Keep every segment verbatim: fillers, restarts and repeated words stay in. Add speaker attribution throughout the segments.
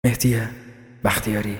Speaker 1: مهدی بختیاری.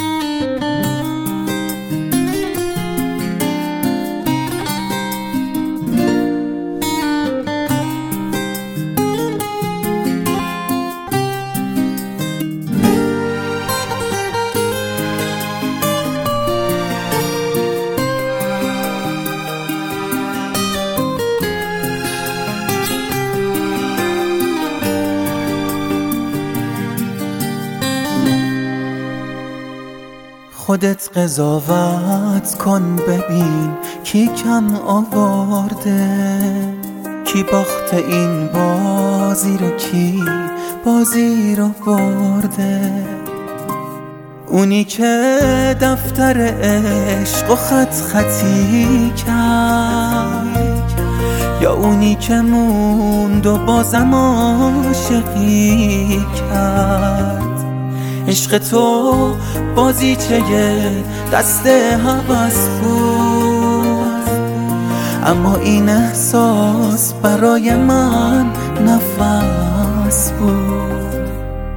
Speaker 2: خودت قضاوت کن ببین کی کم آورده، کی باخته این بازی رو، کی بازی رو برده. اونی که دفتر عشق و خط خطی کرد، یا اونی که موند و بازم عاشقی کرد. عشق تو بازیچه دست هوس بود، اما این احساس برای من نفس بود.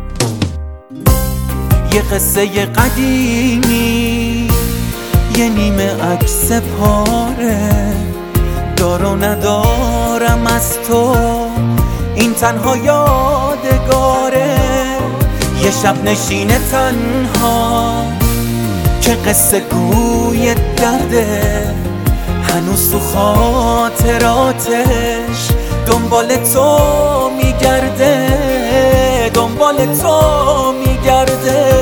Speaker 2: یه قصه قدیمی، یه نیمه عکس پاره، دار و ندارم از تو، این تنها یادگاره. یه شب نشین تنها که قصه گوی درده، هنوز تو خاطراتش دنبال تو میگرده، دنبال تو میگرده.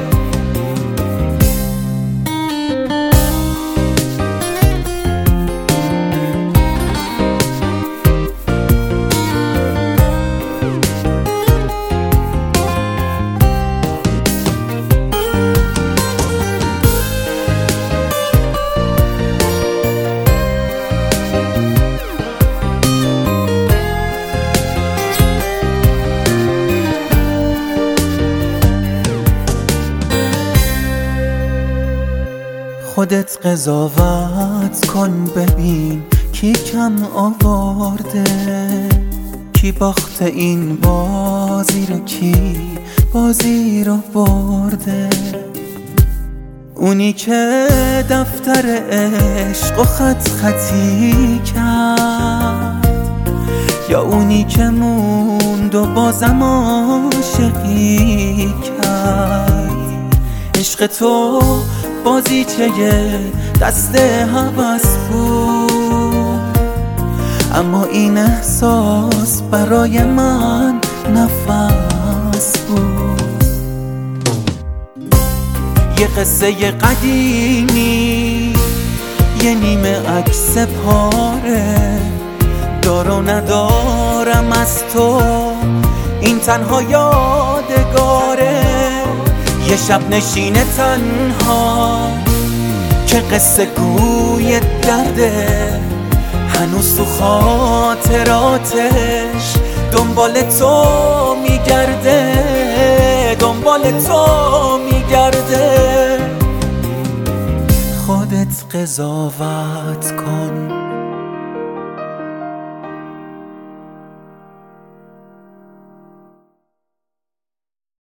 Speaker 2: خودت قضاوت کن ببین کی کم آورده، کی باخته این بازی رو، کی بازی رو برده. اونی که دفتر عشق و خط خطی کرد، یا اونی که موند و بازم عاشقی کرد. عشق تو بازیچه دست هوس بود، اما این احساس برای من نفس بود. یه قصه قدیمی، یه نیمه عکس پاره، دار و ندارم از تو، این تنها یادگاره. یه شب نشین تنها که قصه گوی درده، هنوز تو خاطراتش دنبال تو میگرده، دنبال تو میگرده. خودت قضاوت کن.